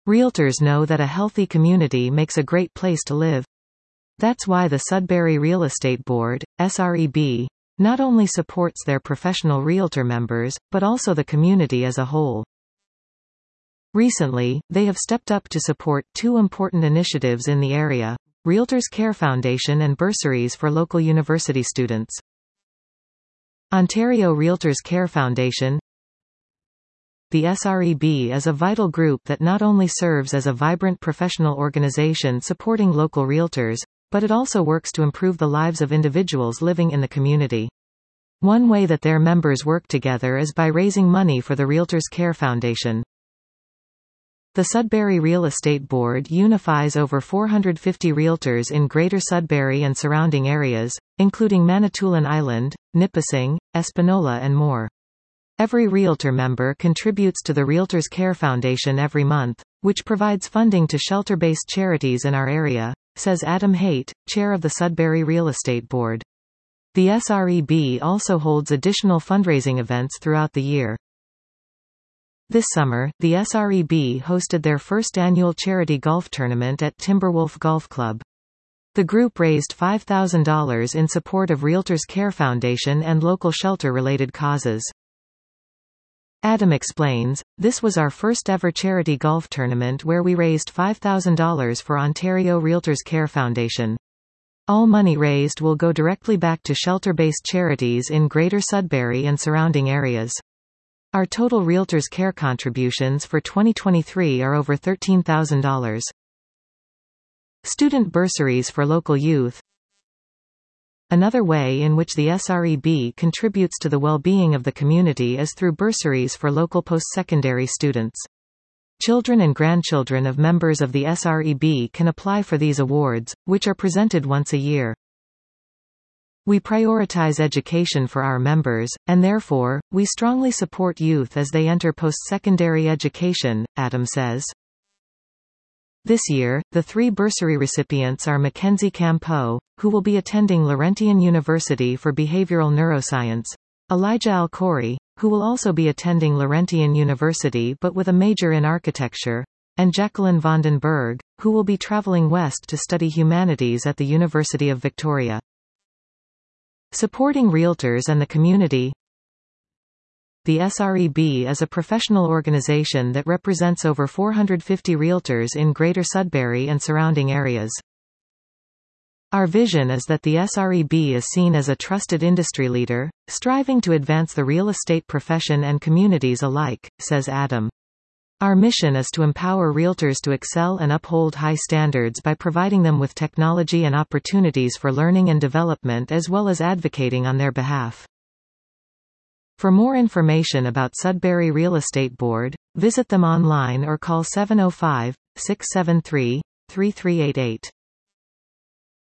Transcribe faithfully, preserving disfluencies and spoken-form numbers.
Realtors know that a healthy community makes a great place to live. That's why the Sudbury Real Estate Board, S R E B, not only supports their professional realtor members, but also the community as a whole. Recently, they have stepped up to support two important initiatives in the area: Realtors Care Foundation and bursaries for local university students. Ontario Realtors Care Foundation. The S R E B is a vital group that not only serves as a vibrant professional organization supporting local realtors, but it also works to improve the lives of individuals living in the community. One way that their members work together is by raising money for the Realtors Care Foundation. The Sudbury Real Estate Board unifies over four hundred fifty realtors in Greater Sudbury and surrounding areas, including Manitoulin Island, Nipissing, Espanola and more. Every realtor member contributes to the Realtors Care Foundation every month, which provides funding to shelter-based charities in our area, says Adam Haight, chair of the Sudbury Real Estate Board. The S R E B also holds additional fundraising events throughout the year. This summer, the S R E B hosted their first annual charity golf tournament at Timberwolf Golf Club. The group raised five thousand dollars in support of Realtors Care Foundation and local shelter-related causes. Adam explains, "This was our first ever charity golf tournament where we raised five thousand dollars for Ontario Realtors Care Foundation. All money raised will go directly back to shelter-based charities in Greater Sudbury and surrounding areas. Our total Realtors Care contributions for twenty twenty-three are over thirteen thousand dollars. Student bursaries for local youth. Another way in which the S R E B contributes to the well-being of the community is through bursaries for local post-secondary students. Children and grandchildren of members of the S R E B can apply for these awards, which are presented once a year. We prioritize education for our members, and therefore, we strongly support youth as they enter post-secondary education, Adam says. This year, the three bursary recipients are Mackenzie Campeau, who will be attending Laurentian University for Behavioral Neuroscience, Elijah Alcori, who will also be attending Laurentian University but with a major in architecture, and Jacqueline Vandenberg, who will be traveling west to study humanities at the University of Victoria. Supporting realtors and the community. The S R E B is a professional organization that represents over four hundred fifty realtors in Greater Sudbury and surrounding areas. Our vision is that the S R E B is seen as a trusted industry leader, striving to advance the real estate profession and communities alike, says Adam. Our mission is to empower realtors to excel and uphold high standards by providing them with technology and opportunities for learning and development as well as advocating on their behalf. For more information about Sudbury Real Estate Board, visit them online or call seven oh five, six seven three, three three eight eight.